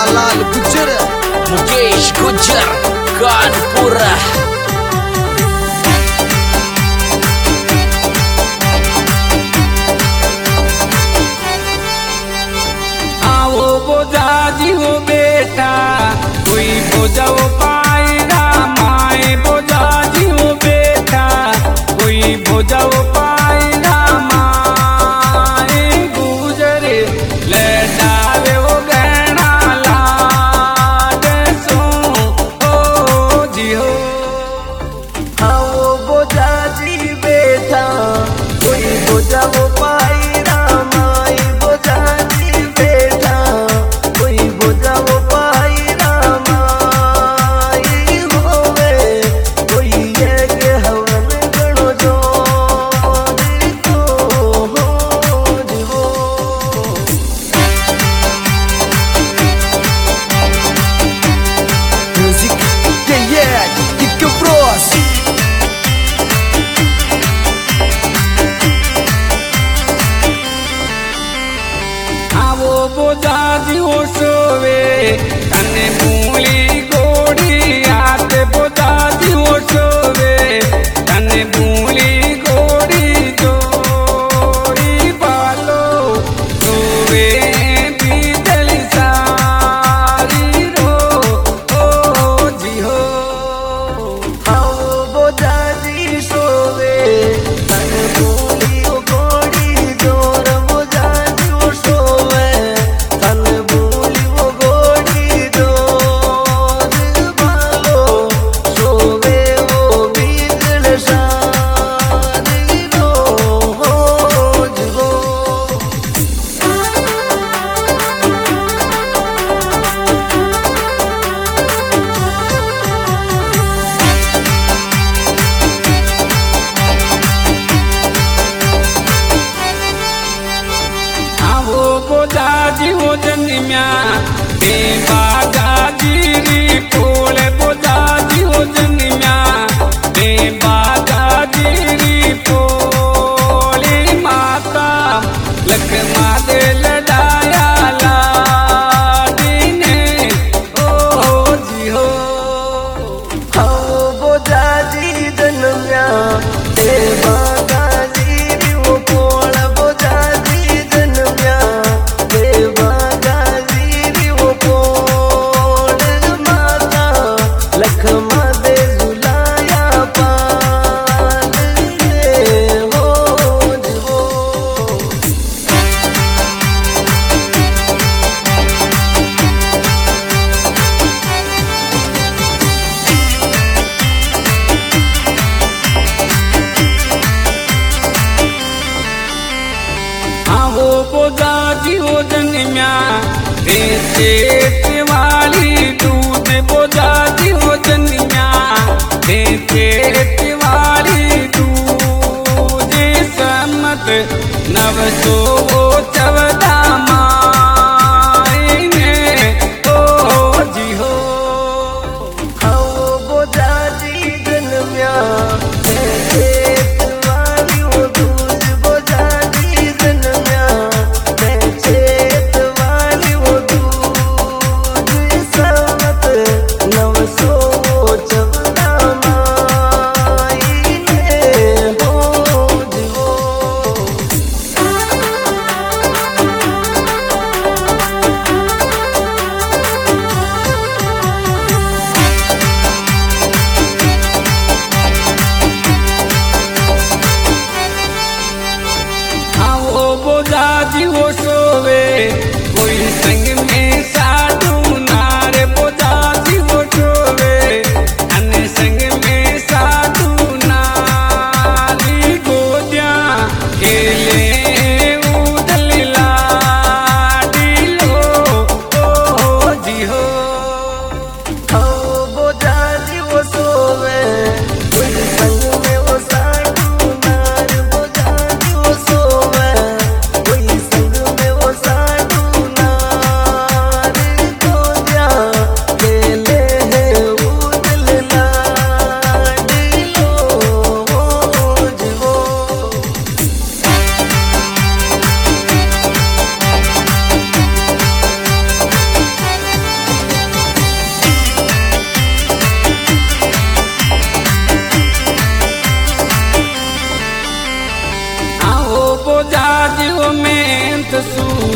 लाल गुज्जर मुकेश गुज्जर कानपुर। आओ बोझाजी हो बेटा कोई बोझा वो पाएगा, माए बोझाजी हो बेटा कोई बोझा वो पाएगा, माए गुजरे ले डाले वो गहना लाड सो ओ जी हो। आओ बोझाजी बेटा कोई बोझा वो पाएगा, माई बोझाजी बेटा कोई बोझा वो पाएगा, माई होवे कोई ये के हवन गणो जो तो हो जीवो। Music yeah, kick your bros. आवो बोझाजी हो सोवे तने मूली गोड़ी आते बोझाजी हो सोवे तने मूली गोड़ी जोड़ी बालो सोवे बीजली सारी रो ओ जी हो। आओ बोझाजी सोवे तन बोली ओ गोड़ी जोर बोझाजी ओ सोवे तन बोली ओ गोड़ी जोर बालो सोवे ओ बीजल सारी रो हो जीवो। आवो बोझाजी हो जन्म्या ते बागाजी री फूल बोझाजी हो जन्म्या ते बागाजी री फूली माता लखमा दे लडाया लाडी ने ओ जी हो। आओ बोझाजी जन्म्या ते बागाजी री वो पोळ बोझाजी जन्म्या ते बागाजी री वो पोळ माता लखमा दे झुलाया पाल रे हो जीवो। आवो बोझाजी हो जन्म्या ते चेत वाली दूध बोझाजी हो जन्म्या ते चेत वाली दूध सम्मत 914 माई ने ओ जी हो। आओ बोझाजी जन्म्या ते चेत वाली वो दूध बोझाजी जन्म्या ते चेत वाली वो दूध सम्मत 914 माई ने हो जीवो।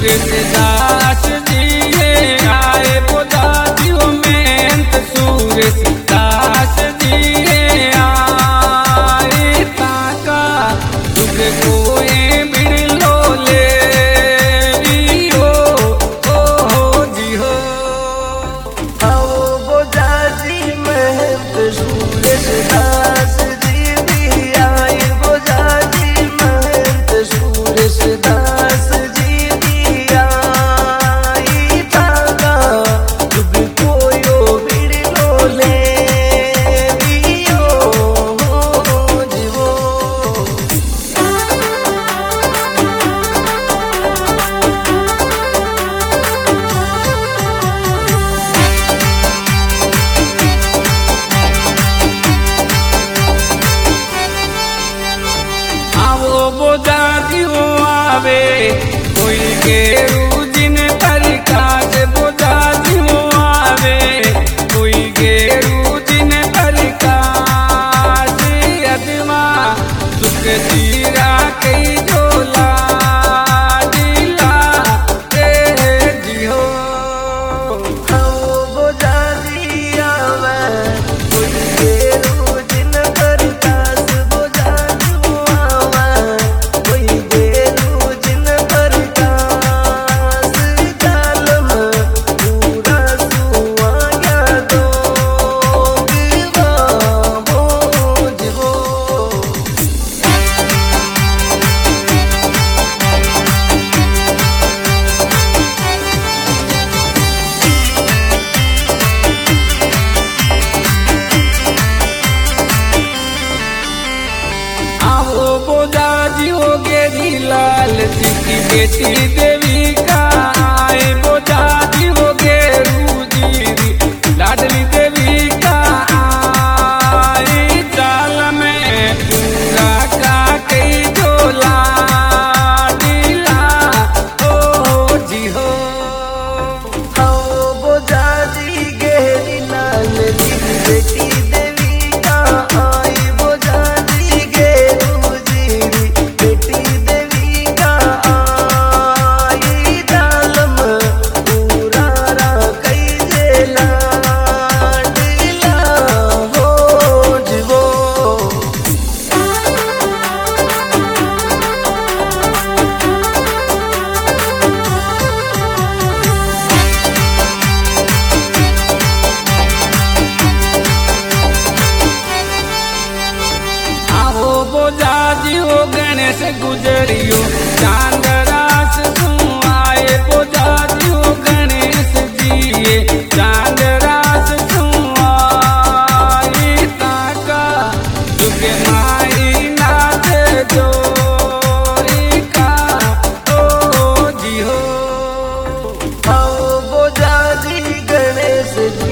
सूरज दास जी आए बोझाजियो में सूरज दास जी आए ताका दुख कोए बिड़लो ले रियो ओ जी हो आओ बोझाजी महंत सूरज दास जी भी आए बोझाजी महंत सूरज दास जी भी आई ताका दुख कोयो बिड़लो ले रियो जीवो आवो बोझाजियो आवे कोई गेरू जिन परिकाज बोझाजियो आवे कोई गेरू जिन परिकाज अदमा दुख जीरा कई जोला दिला ए जियो आओ बोझाजी आवे कोई गेरू जिन परकास बोझाजी आवे कोई गेरू जिन परकास कालम पूरा सुआ गया दो विवा बोझो आओ बोझाजियो गेरी लाल जी की बेटी देवी का आए बोझाजियो गेरू जी लाडली देवी का आए चाल में पूरा का कई जोला दिला ओ जी हो आओ बोझाजी गहरी लाल जी बेटी देवी का आई बोझाजी गेरू जी बेटी देवी का आई दालम पूरा रा कई जेला दिला हो जीवो आओ बोझाजियो गणेश गुजरियो चांद रास तू आए बोझाजियो गणेश जी चांद रास तू आए ताका दुख माई नाच जोरी का ओ जी हो आओ बोझाजी गणेश